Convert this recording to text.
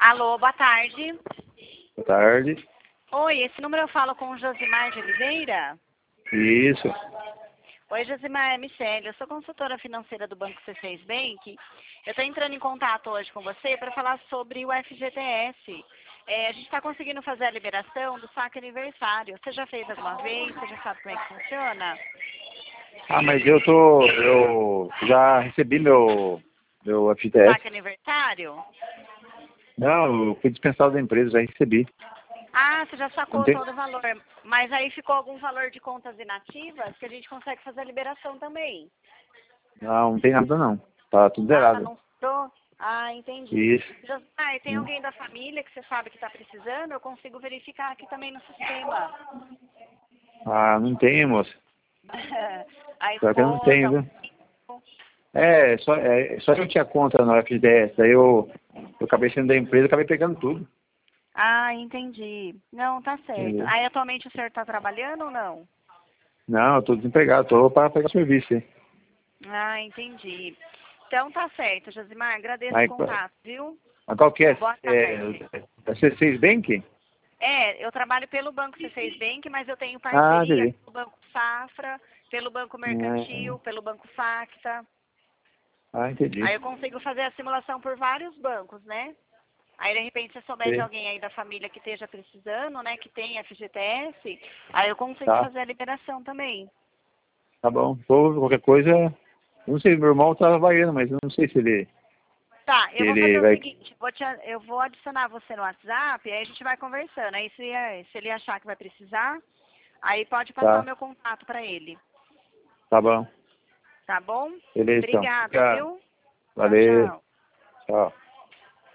Alô, boa tarde. Boa tarde. Oi, esse número eu falo com o Josimar de Oliveira? Isso. Oi, Josimar, é Michele. Eu sou consultora financeira do Banco C6 Bank. Eu estou entrando em contato hoje com você para falar sobre o FGTS. A gente está conseguindo fazer a liberação do saque aniversário. Você já fez alguma vez? Você já sabe como é que funciona? Ah, mas eu já recebi meu FGTS. Saque aniversário? Não, eu fui dispensado da empresa, já recebi. Ah, você já Não sacou tem, todo o valor. Mas aí ficou algum valor de contas inativas que a gente consegue fazer a liberação também. não tem nada não. Tá tudo Ah, zerado. não ficou? Ah, entendi. Isso. Ah, e tem alguém da família que você sabe que está precisando? Eu consigo verificar aqui também no sistema. Ah, não tem, moça. A Só que eu não tenho, esposa, o viu? filho. Só eu tinha conta no FGTS, daí eu acabei sendo da empresa, acabei pegando tudo. Ah, entendi. Não, tá certo. Entendeu? Aí atualmente o senhor está trabalhando ou não? Não, eu tô desempregado, tô para pegar serviço, hein? Ah, entendi. Então tá certo, Josimar. Agradeço o Mas, contato, viu? mas qual que é? Boa É, tarde. é C6 Bank? Eu trabalho pelo Banco C6 Bank, mas eu tenho Ah, parceria entendi. pelo Banco Safra, pelo Banco Mercantil, Ah, pelo Banco Facta. entendi. Aí eu consigo fazer a simulação por vários bancos, né? Aí, de repente, se souber de Sim. alguém aí da família que esteja precisando, né, que tem FGTS, aí eu consigo Tá, fazer a liberação também. tá bom. Ou qualquer coisa, eu não sei, meu irmão tá trabalhando, mas eu não sei se ele, Tá, se eu vou fazer ele o vai. seguinte, eu vou adicionar você no WhatsApp, aí a gente vai conversando. Aí, se ele achar que vai precisar, aí pode passar o Tá, meu contato para ele. tá bom. Tá bom? Beleza, então. Obrigada, Obrigado. viu? Tchau, Valeu. tchau. Tchau.